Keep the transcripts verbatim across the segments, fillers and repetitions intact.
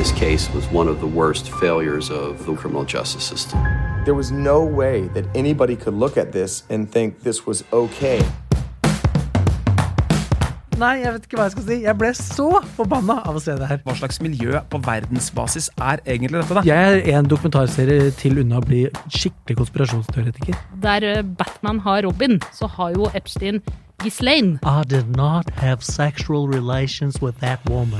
This case was one of the worst failures of the criminal justice system. There was no way that anybody could look at this and think this was okay. Nei, jeg vet ikke hva jeg skal si. Jeg ble så forbanna av å se det her. Hva slags miljø på verdensbasis er egentlig dette da? Jeg er en dokumentarserie til unna å bli skikkelig konspirasjonsteoretiker. Der Batman har Robin, så har jo Epstein Ghislaine. I did not have sexual relations with that woman.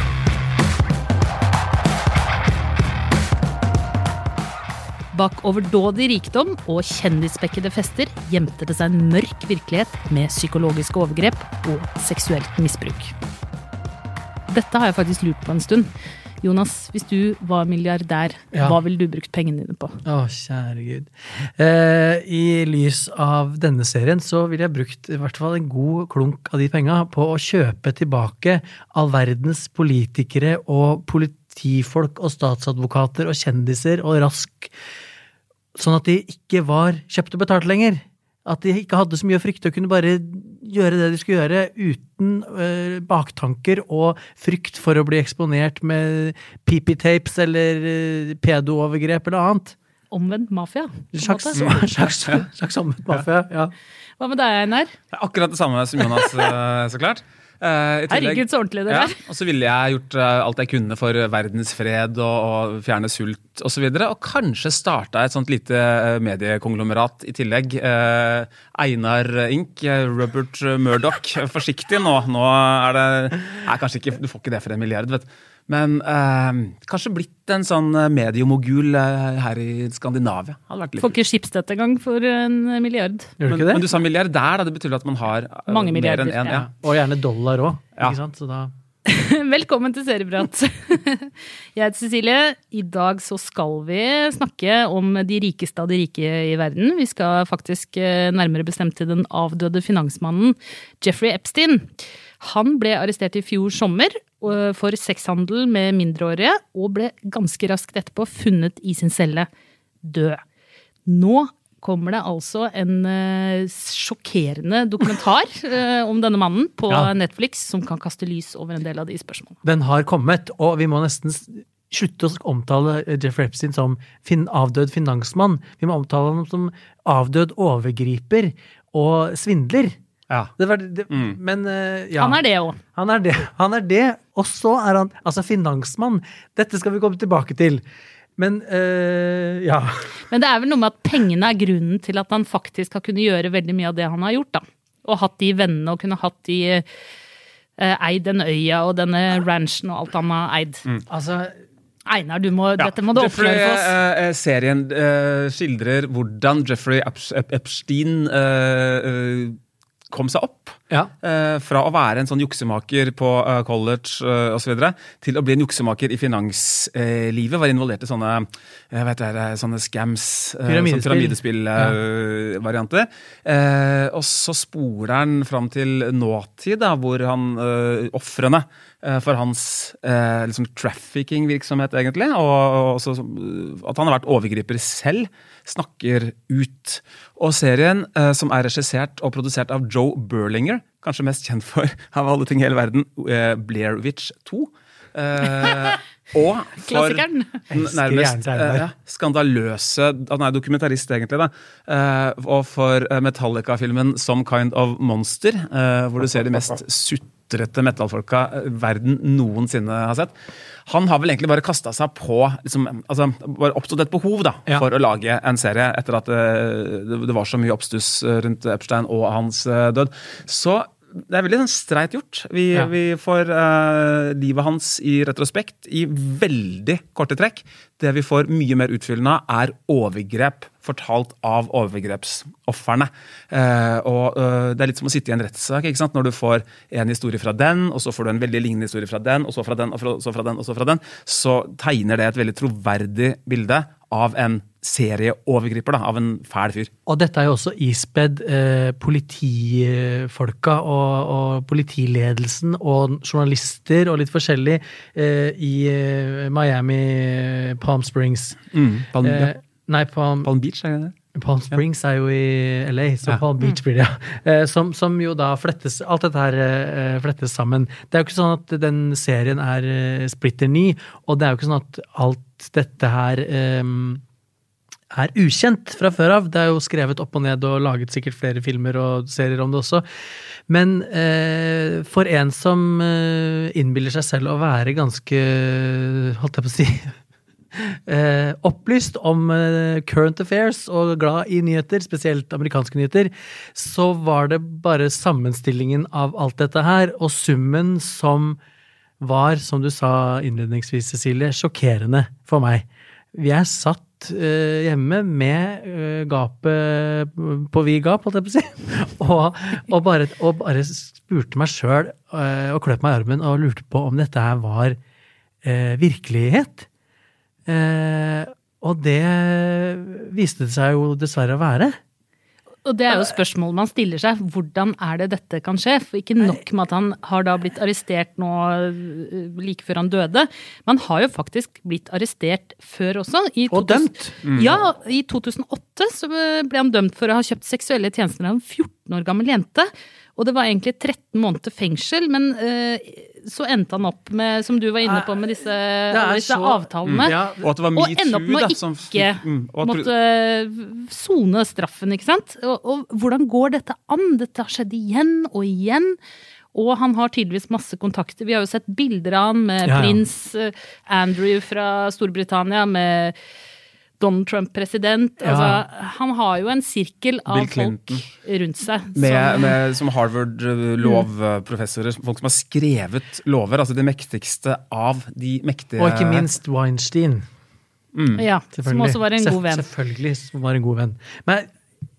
Bak overdådig rikdom og kjendisspekkede fester gjemte det seg en mørk virkelighet med psykologiske overgrep og seksuelt misbruk. Dette har jeg faktisk lurt på en stund. Jonas, hvis du var milliardær, ja. Hva ville du brukt pengene dine på? Å, kjære Gud. Eh, I lys av denne serien så ville jeg brukt i hvert fall en god klunk av de pengene på å kjøpe tilbake all verdens politikere og politifolk og statsadvokater og kjendiser og rask, sånn at de ikke var kjøpt og betalt lenger. At de ikke hadde så mye frykt og kunne bare gjøre det de skulle gjøre uten øh, baktanker og frykt for å bli eksponert med pee-pee-tapes eller øh, pedo-overgrep eller annet. Omvendt mafia. Slags, slags, slags omvendt mafia, ja. Hva med deg, Einar? Akkurat det samme som Jonas, så klart. Uh, Herregud, så ordentlig det ja, der. Og så ville jeg gjort uh, alt jeg kunne for verdens fred og, og fjerne sult og så videre, og kanskje starta et sånt lite uh, mediekonglomerat i tillegg. Uh, Einar Inc, Robert Murdoch, forsiktig nå, nå er det, nei, kanskje ikke, du får ikke det for en milliard, vet du. Men uh, kanskje blitt en sånn mediemogul uh, her i Skandinavia. Hadde vært litt. Får ikke skipsstøtte engang for en milliard. Gjør du ikke men, det? men du sa milliardær, da. Det betyr at man har uh, mange milliarder, mer enn en. Ja. Ja. Og gjerne dollar også, ja. Ikke sant? Så da... Velkommen til Serieprat. Jeg heter Cecilie. I dag så skal vi snakke om de rikeste av de rike i verden. Vi skal faktisk nærmere bestemt til den avdøde finansmannen Jeffrey Epstein. Han ble arrestert i fjor sommer for sexhandel med mindreårige og ble ganske raskt etterpå funnet i sin celle død. Nå kommer det altså en uh, sjokkerende dokumentar uh, om denne mannen på ja. Netflix som kan kaste lys over en del av de spørsmålene. Den har kommet, og vi må nesten slutte å omtale Jeffrey Epstein som fin- avdød finansmann. Vi må omtale ham som avdød overgriper og svindler. Ja. Det var, det, mm. men, uh, ja. Han er det også. Han er det, han er det, og så er han altså finansmann. Dette skal vi komme tilbake til. Men, øh, ja. Men det er vel noe med at pengene er grunnen til at han faktisk har kunnet gjøre veldig mye av det han har gjort, da. Og hatt de vennene, og kunne hatt de øh, eid den øya, og denne ranchen, og alt han har eid. Mm. Altså... Einar, du må, ja. Dette må du Jeffrey, oppklare for oss. Uh, serien uh, skildrer hvordan Jeffrey Epstein uh, uh, kom seg opp ja. uh, fra å være en sånn juksemaker på uh, college uh, og så videre, til å bli en juksemaker i finanslivet, uh, var involvert i sånne, jeg vet det, sånne scams, uh, pyramidespill-varianter. Uh, uh, og så sporer han fram til nåtid, da, hvor han, uh, offrene uh, for hans uh, liksom trafficking-virksomhet egentlig, og, og også, at han har vært overgriper selv, snakker ut. Og serien, uh, som er regissert og produsert av Joe Berlinger, kanskje mest kjent for av alle ting i hele verden, uh, Blair Witch to. Uh, og for Klassikeren. nærmest uh, ja, skandaløse, han er dokumentarist egentlig da, uh, og for Metallica-filmen Some Kind of Monster, uh, hvor du ser de mest sutrete metallfolka verden noensinne har sett. Han har vel egentlig bare kastet seg på, liksom, altså, bare oppstått et behov da, ja. For å lage en serie etter at det, det var så mye oppstuss rundt Epstein og hans død. Så det er veldig sånn streit gjort. Vi, ja. Vi får uh, livet hans i retrospekt i veldig korte trekk. Det vi får mye mer utfyllende er overgrep fortalt av overgrepsofferne. Uh, og uh, det er litt som å sitte i en rettssak, ikke sant? Når du får en historie fra den, og så får du en veldig lignende historie fra den, og så fra den, og fra, så fra den, og så fra den, så tegner det et veldig troverdig bilde av en serieovergriper, da, av en fæl fyr. Og dette er jo også ispedd eh, politifolka og, og politiledelsen og journalister og litt forskjellig eh, i eh, Miami, Palm Springs. Mm, Palm, eh, nei, Palm, Palm Beach, er det det? Palm Springs er jo i L A, så Ja. Palm Beach blir det, ja. Eh, Som, som jo da flettes, alt dette her eh, flettes sammen. Det er jo ikke sånn at den serien er eh, splitter ny, og det er jo ikke sånn at alt dette her eh, er ukjent fra før av. Det er jo skrevet opp og ned og laget sikkert flere filmer og serier om det også. Men eh, for en som eh, innbiller seg selv å være ganske, holdt jeg på å si, Eh, opplyst om eh, current affairs og glad i nyheter, spesielt amerikanske nyheter, så var det bare sammenstillingen av alt dette her, og summen som var, som du sa innledningsvis, Cecilie, sjokkerende for meg. Vi er satt eh, hjemme med eh, gapet på vid gap, holdt jeg på å si, og, og, bare, og bare spurte meg selv eh, og kløp meg i armen og lurte på om dette her var eh, virkelighet. Eh, og det viste det seg jo dessverre å være. Og det er jo spørsmålet man stiller seg. Hvordan er det dette kan skje? For ikke nok med at han har da blitt arrestert nå like før han døde. Man har jo faktisk blitt arrestert før også. I og dømt. Mm. Ja, i to tusen og åtte så ble han dømt for å ha kjøpt seksuelle tjenester av en fjorten år gammel jente. Og det var egentlig tretten måneder fengsel, men uh, så endte han opp med, som du var inne på, med disse, disse så, avtalene. Mm, ja. Og at det var og ende opp med å ikke fikk, mm, måtte sone straffen, ikke sant? Og, og hvordan går dette an? Dette har skjedd igjen og igjen. Og han har tydeligvis masse kontakter. Vi har jo sett bilder av han med ja. prins Andrew fra Storbritannia, med Donald Trump president, ja. altså, han har jo en sirkel av folk rundt seg. Med, som, med, som Harvard-lovprofessorer, mm. folk som har skrevet lover, altså det mektigste av de mektige... Og ikke minst Weinstein. Mm. Ja, som også var en god venn. Selvfølgelig, som var en god venn. Men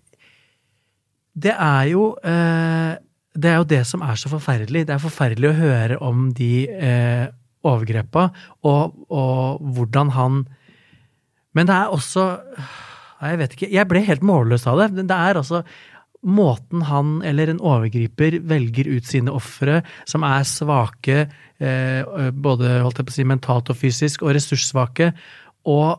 det er jo, eh, det er jo det som er så forferdelig. Det er forferdelig å høre om de eh, overgrepa, og, og hvordan han... Men det er også, jeg vet ikke, jeg ble helt målløs av det. Det er altså måten han eller en overgriper velger ut sine offere, som er svake, eh, både holdt jeg på å si, mentalt og fysisk, og ressurssvake, og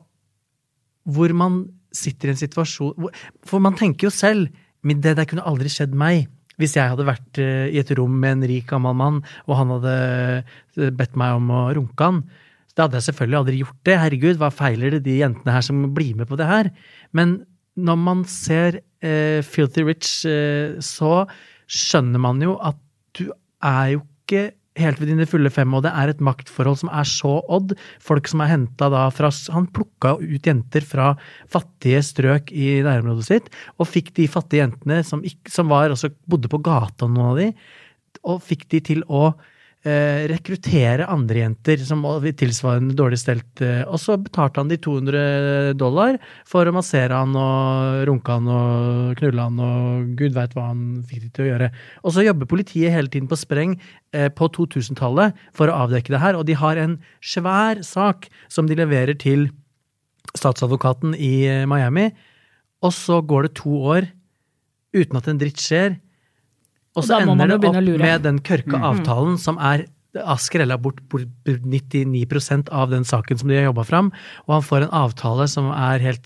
hvor man sitter i en situasjon, for man tenker jo selv, men det der kunne aldri skjedd meg, hvis jeg hadde vært i et rom med en rik gammel mann, og han hadde bedt meg om å runke han. Da hadde jeg selvfølgelig aldri gjort det. Herregud, hva feiler det de jentene her som blir med på det her? Men når man ser eh, Filthy Rich, eh, så skjønner man jo at du er jo ikke helt ved dine fulle fem, og det er et maktforhold som er så odd. Folk som er hentet da fra, han plukket ut jenter fra fattige strøk i nærområdet sitt, og fikk de fattige jentene som, ikke, som var, også bodde på gata, noen av de, og fikk de til å Eh, rekruttere andre jenter som tilsvarende dårlig stelt, eh, og så betalte han de to hundre dollar for å massere han og runke han og knulle han og Gud vet hva han fikk de til å gjøre. Og så jobber politiet hele tiden på spreng eh, på to-tusen-tallet for å avdekke det her, og de har en svær sak som de leverer til statsadvokaten i eh, Miami, og så går det to år uten at en dritt skjer. Og så og ender det opp med den kørka avtalen som er skrella bort nittini prosent av den saken som de har jobbet fram, og han får en avtale som er helt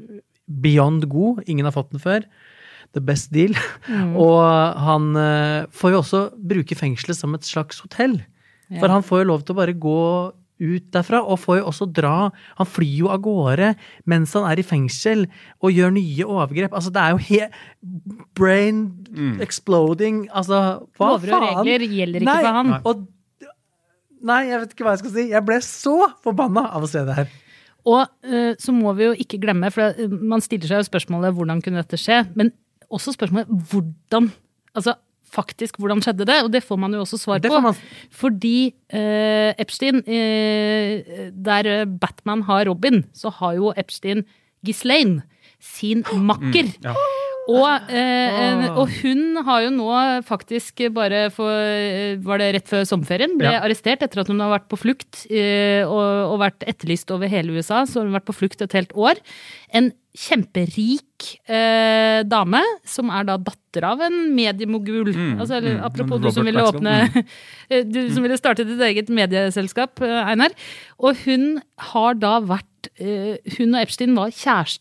beyond god, ingen har fått den før, the best deal, mm. og han får jo også bruke fengselet som et slags hotell, ja. For han får jo lov til å bare gå ut derfra, og får jo også dra, han flyr jo av gårde mens han er i fengsel, og gjør nye overgrep, altså det er jo he brain mm. exploding, altså hva Lover og faen? Regler gjelder ikke nei, for han. Og, nei, jeg vet ikke hva jeg skal si, jeg ble så forbanna av å se det her. Og uh, så må vi jo ikke glemme, for man stiller seg jo spørsmålet hvordan kunne dette skje, men også spørsmålet hvordan, altså faktisk hvordan skjedde det, og det får man jo også svar på. Man... Fordi eh, Epstein, eh, der Batman har Robin, så har jo Epstein Ghislaine, sin makker. Mm, ja. Og, eh, og hun har jo nå faktisk bare for, var det rett før sommerferien, ble ja. arrestert etter at hun har vært på flukt eh, og, og vært etterlyst over hele U S A, så hun har vært på flukt et helt år. En kjemperik eh, dame, som er da datter av en mediemogul. Mm, altså, eller, mm, apropos du som ville åpne, mm. du som ville starte ditt eget medieselskap, Einar. Og hun har da vært, eh, hun og Epstein var kjærester,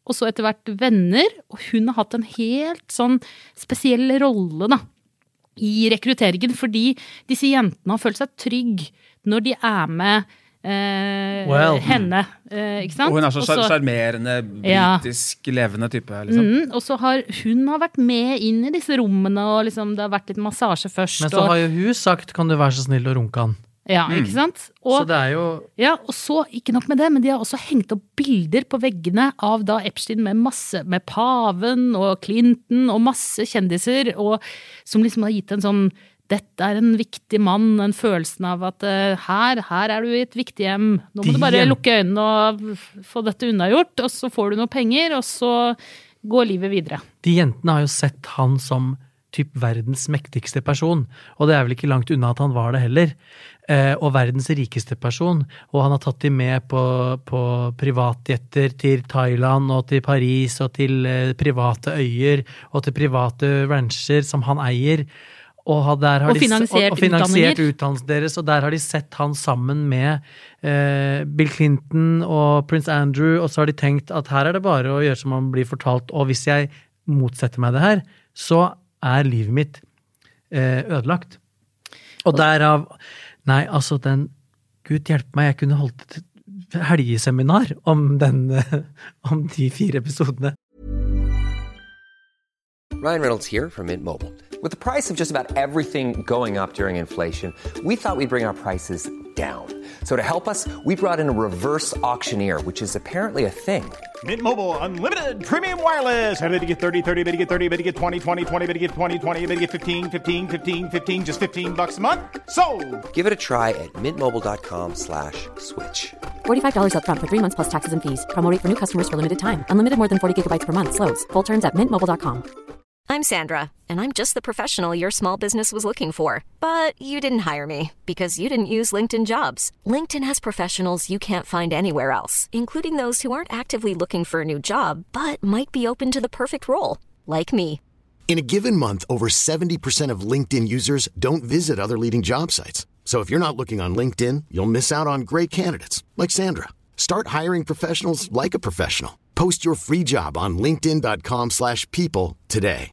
og så etter hvert venner, og hun har hatt en helt sånn spesiell rolle da, i rekrutteringen, fordi disse jentene har følt seg trygg når de er med eh, well. henne, eh, ikke sant? Og hun er så charmerende, britisk, ja. levende type, liksom. Mm, og så har hun har vært med inn i disse rommene, og liksom, det har vært litt massasje først. Men så og, har jo hun sagt, kan du være så snill å runke han? Ja, ikke sant? Og, så det er jo... Ja, og så, ikke nok med det, men de har også hengt opp bilder på veggene av da Epstein med masse, med paven og Clinton og masse kjendiser, og som liksom har gitt en sånn, dette er en viktig mann, en følelsen av at uh, her, her er du i et viktig hjem, nå må de... du bare lukke øynene og få dette unnagjort, og så får du noe penger, og så går livet videre. De jentene har jo sett han som typ verdens mektigste person, og det er vel ikke langt unna at han var det heller, eh, og verdens rikeste person, og han har tatt de med på, på privatjetter til Thailand og til Paris og til eh, private øyer og til private rancher som han eier, og, der har og de, finansiert, og, og finansiert utdannelsen deres, og der har de sett han sammen med eh, Bill Clinton og Prince Andrew, og så har de tenkt at her er det bare å gjøre som man blir fortalt, og hvis jeg motsetter meg det her, så er livet mitt eh, ødelagt. Og derav, nei, altså den, Gud hjelpe meg, jeg kunne holdt et helgeseminar om, den, om de fire episodene. Ryan Reynolds here from Mint Mobile. With the price of just about everything going up during inflation, we thought we'd bring our prices down. So to help us, we brought in a reverse auctioneer, which is apparently a thing. Mint Mobile Unlimited Premium Wireless. How to get thirty, thirty, how to get thirty, how to get twenty, twenty, twenty, how to get twenty, twenty, how to get fifteen, fifteen, fifteen, fifteen, just fifteen bucks a month? Sold! Give it a try at mintmobile.com slash switch. forty-five dollars up front for three months plus taxes and fees. Promo rate for new customers for limited time. Unlimited more than forty gigabytes per month. Slows full terms at mint mobile dot com. I'm Sandra, and I'm just the professional your small business was looking for. But you didn't hire me, because you didn't use LinkedIn Jobs. LinkedIn has professionals you can't find anywhere else, including those who aren't actively looking for a new job, but might be open to the perfect role, like me. In a given month, over seventy percent of LinkedIn users don't visit other leading job sites. So if you're not looking on LinkedIn, you'll miss out on great candidates, like Sandra. Start hiring professionals like a professional. Post your free job on linkedin.com slash people today.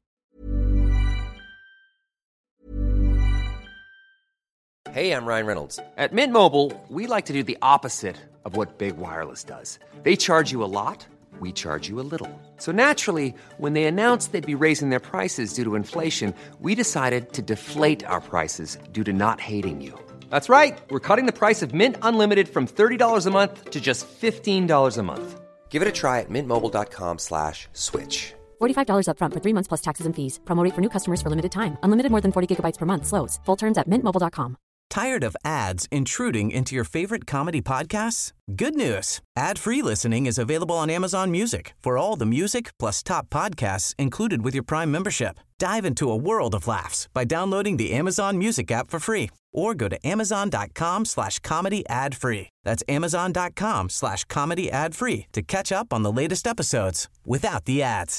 Hey, I'm Ryan Reynolds. At Mint Mobile, we like to do the opposite of what Big Wireless does. They charge you a lot, we charge you a little. So naturally, when they announced they'd be raising their prices due to inflation, we decided to deflate our prices due to not hating you. That's right. We're cutting the price of Mint Unlimited from thirty dollars a month to just fifteen dollars a month. Give it a try at mintmobile.com slash switch. forty-five dollars up front for three months plus taxes and fees. Promo rate for new customers for limited time. Unlimited more than forty gigabytes per month. Slows full terms at mint mobile dot com. Tired of ads intruding into your favorite comedy podcasts? Good news. Ad-free listening is available on Amazon Music for all the music plus top podcasts included with your Prime membership. Dive into a world of laughs by downloading the Amazon Music app for free or go to amazon.com slash comedy ad-free. That's amazon.com slash comedy ad-free to catch up on the latest episodes without the ads.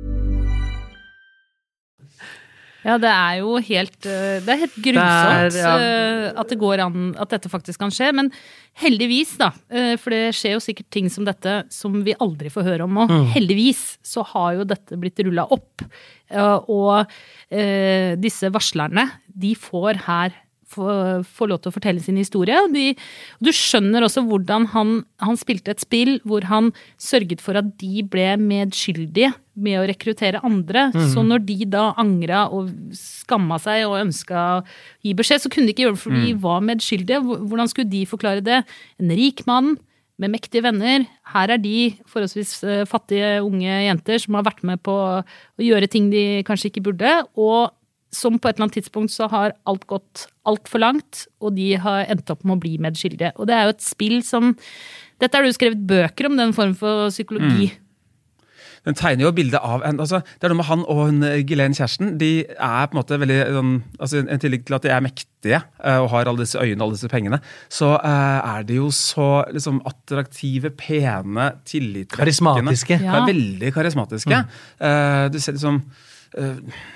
Ja, det er jo helt, det er helt grusomt det er, ja. At det går an, at dette faktisk kan skje, men heldigvis da, for det skjer jo sikkert ting som dette som vi aldri får høre om nå, mm. heldigvis så har jo dette blitt rullet opp, og eh, disse varslerne, de får her få, få lov til å fortelle sin historie. De, du skjønner også hvordan han, han spilte et spill hvor han sørget for at de ble medskyldige med å rekruttere andre. Mm. Så når de da angret og skammet seg og ønsket å gi beskjed, så kunne de ikke gjøre det for de var medskyldige. Hvordan skulle de forklare det? En rik mann med mektige venner. Her er de forholdsvis fattige unge jenter som har vært med på å gjøre ting de kanskje ikke burde, og som på et eller annet tidspunkt så har alt gått alt for langt, og de har endt opp med å bli medskyldige. Og det er jo et spill som, dette har du skrevet bøker om, den form for psykologi. Mm. Den tegner jo bildet av en, altså, det er noe med han og hun, Ghislaine Kjærsten, de er på en måte veldig, altså en tillegg til at de er mektige og har alle disse øyene, alle disse pengene, så uh, er de jo så liksom attraktive, pene, tillitvekkende. Karismatiske. Ja. Veldig karismatiske. Mm. Uh, du ser liksom... Uh,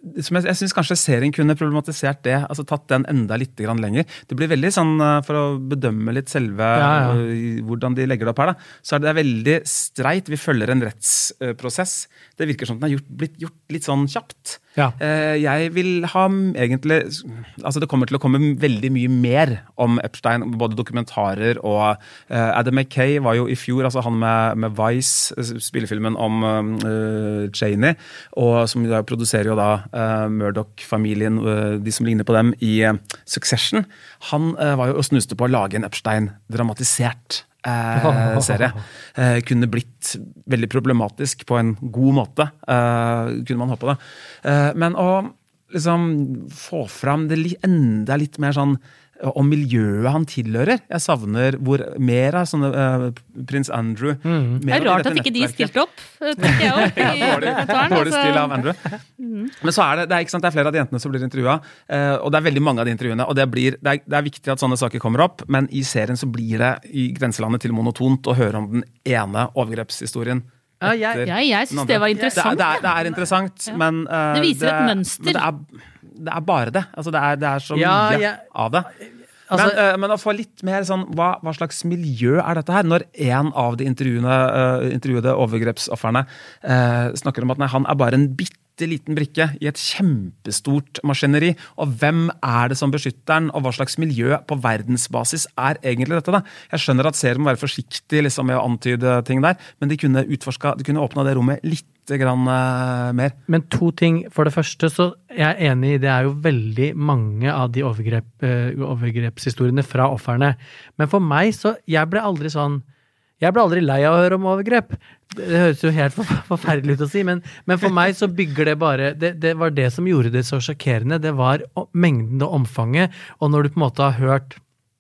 som jeg, jeg synes kanskje serien kunne problematisert det, altså tatt den enda litt grann lenger. Det blir veldig sånn, for å bedømme litt selve ja, ja. Uh, hvordan de legger det opp her, da, så er det veldig streit. Vi følger en rettsprosess. Det virker som den har gjort, blitt gjort litt sånn kjapt. Ja. Uh, jeg vil ha egentlig, altså det kommer til å komme veldig mye mer om Epstein, både dokumentarer og uh, Adam McKay var jo i fjor, altså han med, med Vice, spillefilmen om uh, Cheney, og som da produserer jo da uh, Murdoch-familien, uh, de som ligner på dem i uh, Succession. Han uh, var jo og snuste på å lage en Epstein-dramatisert uh, serie. Uh, kunne blitt veldig problematisk på en god måte, uh, kunne man håpe det. Uh, men å liksom få fram det li- enda litt mer sånn om miljøet han tilhører. Jeg savner hvor mer av sånne uh, prins Andrew. Mm. Det er rart at ikke de stilte opp, tenker jeg opp. I ja, dårlig, dårlig stil av Andrew. Mm. Men så er det, det er, ikke sant, det er flere av de jentene som blir intervjuet, uh, og det er veldig mange av de intervjuene, og det, blir, det, er, det er viktig at sånne saker kommer opp, men i serien så blir det i grenselandet til monotont å høre om den ene overgrepshistorien. Ja, jeg, jeg, jeg synes det var interessant. Det er, det er, det er interessant, ja. men uh, det viser det, et mønster. Men det er, det er bare det. Altså, det, er, det er så ja, mye jeg, av det. Altså, men, uh, men å få litt mer sånn, hva, hva slags miljø er dette her? Når en av de uh, intervjuede overgrepsofferne uh, snakker om at nei, han er bare en bitte liten brikke i et kjempestort maskineri, og hvem er det som beskytter den, og hva slags miljø på verdensbasis er egentlig dette da? Jeg skjønner at serien må være forsiktig liksom, med å antyde ting der, men de kunne utforska, de kunne åpna det rommet litt grann uh, mer. Men to ting. For det første, så jeg er enig i, det er jo veldig mange av de overgrep, uh, overgrepshistoriene fra offerne. Men for meg, så, jeg ble aldri sånn, jeg ble aldri lei av å høre om overgrep. Det, det høres jo helt for, forferdelig ut å si, men, men for meg så bygger det bare, det, det var det som gjorde det så sjokkerende, det var mengden og omfanget, og når du på en måte har hørt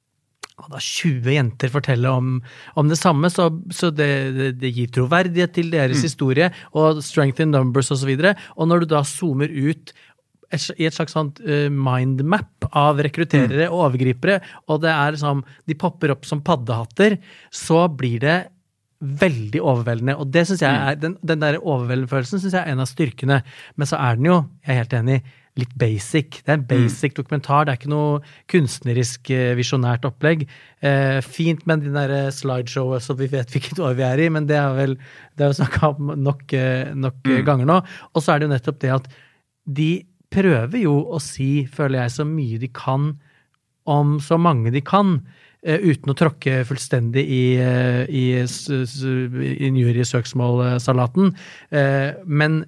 da tjue jenter fortelle om, om det samme, så, så det, det, det gir troverdighet til deres mm. historie, og strength in numbers og så videre, og når du da zoomer ut et, i et slags sånt uh, mindmap av rekrutterere mm. og overgripere, og det er som, de popper opp som paddehatter, så blir det veldig overveldende, og det synes jeg er, den, den der overveldende følelsen synes jeg er en av styrkene, men så er den jo, jeg er helt enig, litt basic. Det er en basic mm. dokumentar, det er ikke noe kunstnerisk visjonært opplegg. Eh, fint med den der slideshowet så vi vet hvilket år vi er i, men det er vel det er jo snakket om nok, nok mm. ganger nå. Og så er det jo nettopp det at de prøver jo å si, føler jeg, så mye de kan om så mange de kan, eh, uten å tråkke fullstendig i, i, i injuriesøksmålsalaten. Eh, men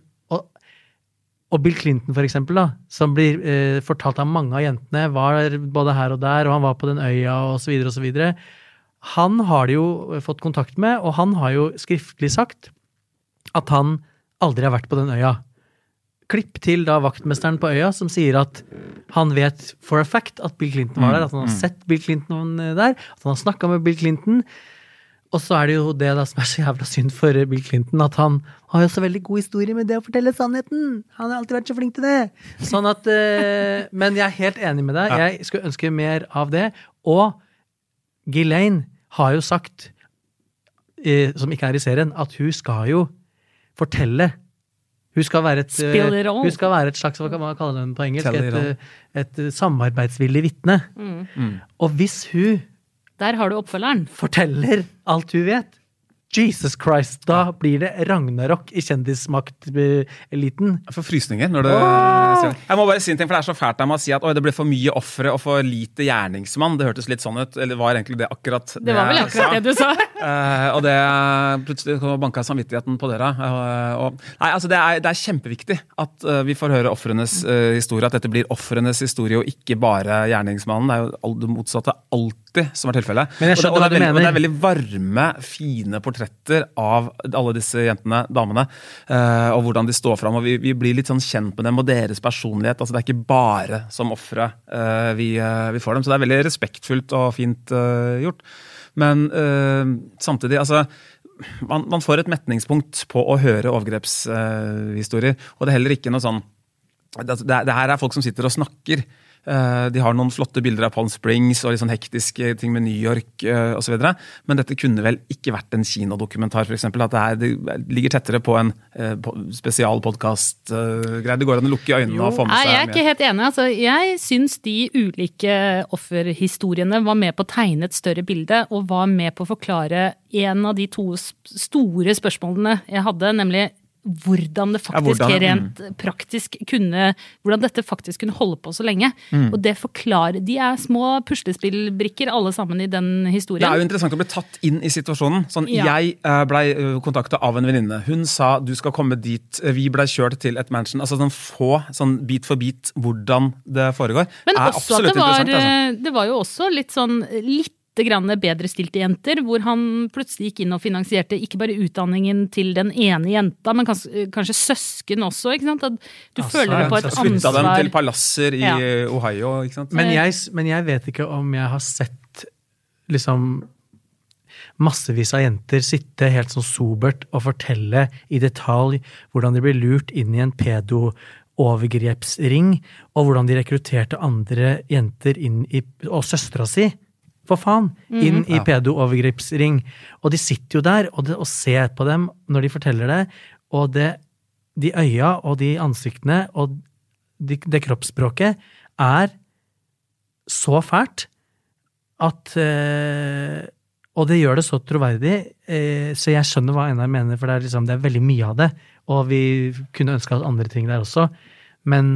Og Bill Clinton for eksempel da, som blir eh, fortalt av mange av jentene, var både her og der, og han var på den øya og så videre og så videre. Han har de jo fått kontakt med, og han har jo skriftlig sagt at han aldri har vært på den øya. Klipp til da vaktmesteren på øya som sier at han vet for a fact at Bill Clinton var der, at han har sett Bill Clinton der, at han har snakket med Bill Clinton. Og så er det jo det da som er så jævla synd for Bill Clinton, at han har jo så veldig god historie med det å fortelle sannheten. Han har alltid vært så flink til det. Sånn at, uh, men jeg er helt enig med deg. Jeg skulle ønske mer av det. Og Ghislaine har jo sagt, uh, som ikke er i serien, at hun skal jo fortelle. Hun skal være et, uh, hun skal være et slags, hva kan man kalle den på engelsk, et, et, et samarbeidsvillig vittne. Mm. Mm. Og hvis hun der har du oppfølgeren. forteller alt du vet. Jesus Christ, da blir det Ragnarok i kjendismakt-eliten. Jeg får frysninger når det... Oh! Jeg må bare si en ting, for det er så fælt av meg å si at oi, det ble for mye offre og for lite gjerningsmann. Det hørtes litt sånn ut, eller var egentlig det akkurat det, det var vel akkurat det du sa. uh, og det plutselig banket samvittigheten på dere. Uh, og, nei, altså det er, det er kjempeviktig at uh, vi får høre offrenes uh, historie, at dette blir offrenes historie og ikke bare gjerningsmannen. Det er jo det motsatte alltid som er tilfellet. Men jeg skjønner og, det, og, hva du det veldig, mener. og det er veldig varme, fine portretter av alle disse jentene, damene, uh, og hvordan de står frem, og vi, vi blir litt sånn kjent med dem og deres personlighet. Altså det er ikke bare som offre uh, vi, uh, vi får dem, så det er veldig respektfullt og fint uh, gjort. Men uh, samtidig, altså man, man får et metningspunkt på å høre overgrepshistorier, uh, og det er heller ikke noe sånn det, det, det her er folk som sitter og snakker Uh, de har noen flotte bilder av Palm Springs og litt sånn hektiske ting med New York uh, og så videre. Men dette kunne vel ikke vært en kinodokumentar, for eksempel. At det, er, det ligger tettere på en uh, på spesial podcast-greie. Uh, det går an å lukke øynene jo. Og få med seg. Nei, jeg er ikke helt enig. Altså, jeg syns de ulike offerhistoriene var med på å tegne et større bilde, og var med på å forklare en av de to store spørsmålene jeg hadde, nemlig hvordan det faktisk ja, hvordan, rent mm. praktisk kunne, hvordan dette faktisk kunne holde på så lenge. Mm. Og det forklarer, de er små puslespillbrikker alle sammen i den historien. Det er jo interessant å bli tatt inn i situasjonen. Sånn, ja. Jeg ble kontaktet av en venninne. Hun sa, du skal komme dit, vi ble kjørt til et mansion. Altså sånn få, sånn bit for bit, hvordan det foregår. Men er også at det var, altså. Det var jo også litt sånn, litt grann bedre stilte jenter, hvor han plutselig gikk inn og finansierte ikke bare utdanningen til den ene jenta, men kanskje, kanskje søsken også, ikke sant? At du altså, føler det på et ansvar. Flytta dem til palasser i ja. Ohio, ikke sant? Men jeg, men jeg vet ikke om jeg har sett liksom massevis av jenter sitte helt sånn sobert og fortelle i detalj hvordan de blir lurt inn i en pedo overgrepsring, og hvordan de rekrutterte andre jenter inn i, og søstra si, for faen, inn mm. i pedo-overgrepsring. Og de sitter jo der og, det, og ser på dem når de forteller det, og det, de øya og de ansiktene og de, det kroppsspråket er så fælt at eh, og det gjør det så troverdig, eh, så jeg skjønner hva Einar mener, for det er, liksom, det er veldig mye av det, og vi kunne ønske oss andre ting der også, men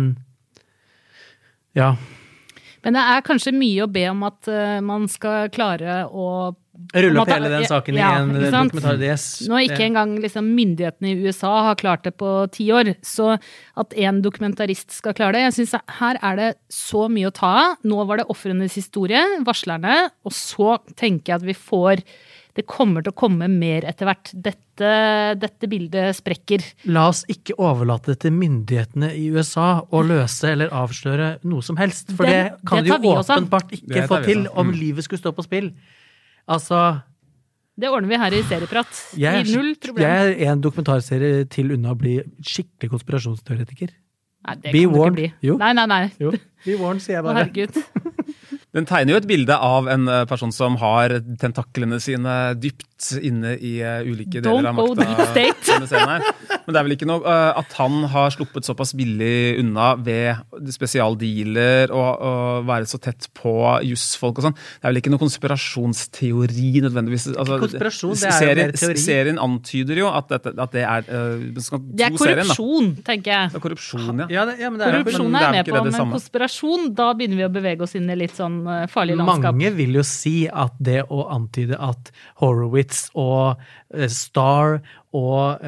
ja. Men det er kanskje mye å be om at uh, man skal klare å rulle opp hele den saken ja, i en dokumentar. Yes. Nå ikke engang liksom, myndighetene i U S A har klart det på ti år, så at en dokumentarist skal klare det. Jeg synes her er det så mye å ta av. Nå var det ofrenes historie, varslerne, og så tenker jeg at vi får det kommer til å komme mer etter hvert. Dette, dette bildet sprekker. La oss ikke overlate det til myndighetene i U S A å løse eller avsløre noe som helst, for det, det kan det de jo åpenbart ikke få til om livet skulle stå på spill. Altså... Det ordner vi her i Serieprat. Jeg, I null problem. Jeg er en dokumentarserie til unna å bli skikkelig konspirasjonsteoretiker. Nei, det Be kan warned. det ikke bli. Jo. Nei, nei, nei. Jo. Be warned, sier jeg bare. Herregud. Den tegner jo et bilde av en person som har tentaklene sine dypt inne i uh, ulike Don't deler av makta. Don't go deep state. Men det er vel ikke noe uh, at han har sluppet såpass billig unna ved spesialdealer og, og være så tett på jusfolk og sånn. Det er vel ikke noe konspirasjonsteori nødvendigvis. Altså, konspirasjon, det er serien, jo mer teori. Serien antyder jo at, dette, at det er uh, det er korrupsjon, serien, tenker jeg. Det er korrupsjon, ja. ja, det, ja men det er, korrupsjon men, er jeg med på, men konspirasjon, da begynner vi å bevege oss inn i litt sånn farlig landskap. Mange vil jo si at det å antyde at Horowitz og uh, Starr og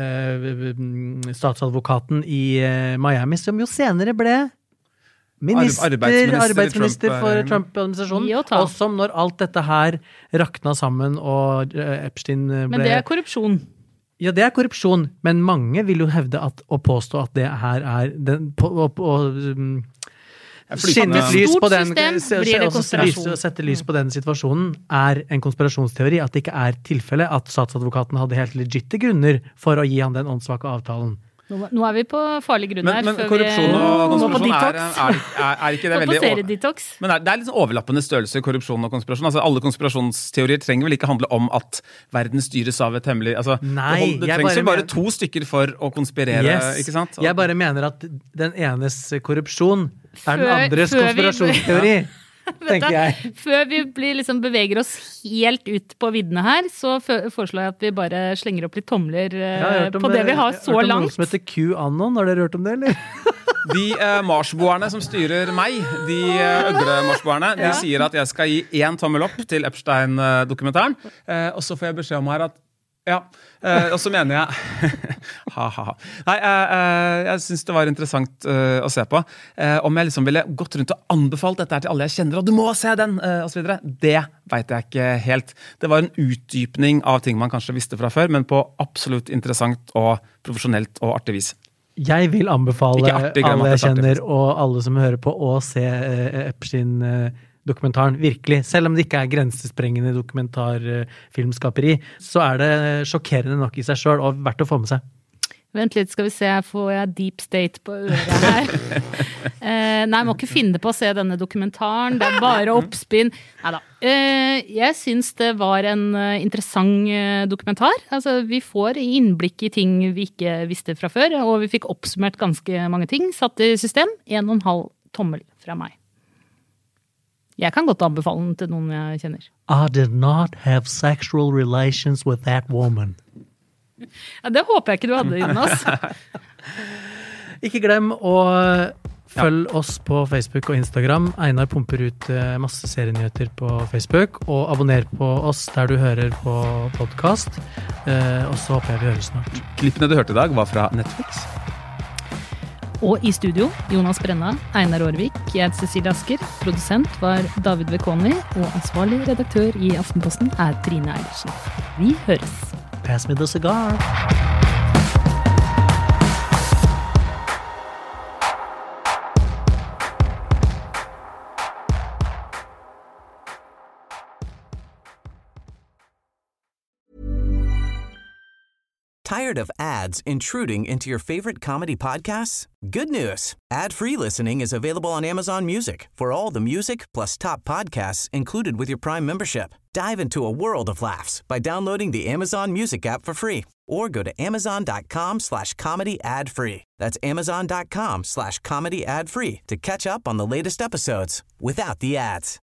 uh, statsadvokaten i uh, Miami, som jo senere ble minister, arbeidsminister, arbeidsminister Trump, for Trump-administrasjonen, og som når alt dette her rakna sammen og uh, Epstein ble... Men det er korrupsjon. Ja, det er korrupsjon, men mange vil jo hevde at, og påstå at det her er den, på, og, og, um, skinnet lys på den, sette lys på den situasjonen er en konspirasjonsteori, at det ikke er tilfelle at statsadvokaten hadde helt legitte grunner for å gi han den åndssvake avtalen. Nå, nå er vi på farlig grunn her. Men, men korrupsjon og konspirasjon er, er, er, er ikke det veldig over... Men er, det er litt sånn overlappende størrelse, korrupsjon og konspirasjon. Altså, alle konspirasjonsteorier trenger vel ikke handle om at verden styres av et hemmelig... Altså, Nei, det, det trengs jo bare, bare to stykker for å konspirere, yes, ikke sant? Jeg bare mener at den enes korrupsjon er den andres konspirasjonsteori. Tenker jeg. Før vi blir, liksom, beveger oss helt ut på viddene her, så foreslår jeg at vi bare slenger opp litt tomler uh, på det vi har så langt. Jeg har hørt om noe som heter QAnon, har dere hørt om det, eller? De uh, marsboerne som styrer meg, de uh, øgle-marsboerne, de ja. sier at jeg skal gi én tommel opp til Epstein-dokumentaren, uh, og så får jeg beskjed om her at ja, uh, og så mener jeg ha-ha-ha. Nei, uh, uh, jeg synes det var interessant uh, å se på. Uh, om jeg liksom ville gått rundt og anbefalt dette her til alle jeg kjenner, og du må se den, uh, og så videre. Det vet jeg ikke helt. Det var en utdypning av ting man kanskje visste fra før, men på absolutt interessant og profesjonelt og artig vis. Jeg vil anbefale artig, alle jeg kjenner, og alle som hører på, å se uh, Epstein uh, dokumentaren, virkelig. Selv om det ikke er grensesprengende dokumentarfilmskaperi, så er det sjokkerende nok i seg selv, og verdt å få med seg. Vent litt, skal vi se, får jeg Deep State på øret her. eh, nei, jeg må ikke finne på å se denne dokumentaren, det er bare oppspinn. Neida. Eh, jeg synes det var en uh, interessant uh, dokumentar. Altså, vi får innblikk i ting vi ikke visste fra før, og vi fikk oppsummert ganske mange ting, satt i system, en og en halv tommel fra meg. Jeg kan godt anbefale den til noen jeg kjenner. I did not have sexual relations with that woman. Ja, det håper jeg ikke du hadde, Jonas. Ikke glem å følge oss på Facebook og Instagram. Einar pumper ut masse serienyheter på Facebook, og abonner på oss der du hører på podcast. Og så håper jeg vi hører snart. Klippene du hørte i dag var fra Netflix. Og i studio, Jonas Brenna, Einar Aarvik, jeg heter Cecilie Asker, produsent var David Vekoni, og ansvarlig redaktør i Aftenposten er Trine Eilertsen. Vi høres. Pass me the cigar. Tired of ads intruding into your favorite comedy podcasts? Good news. Ad-free listening is available on Amazon Music for all the music plus top podcasts included with your Prime membership. Dive into a world of laughs by downloading the Amazon Music app for free or go to amazon.com slash comedy ad free. That's amazon.com slash comedy ad free to catch up on the latest episodes without the ads.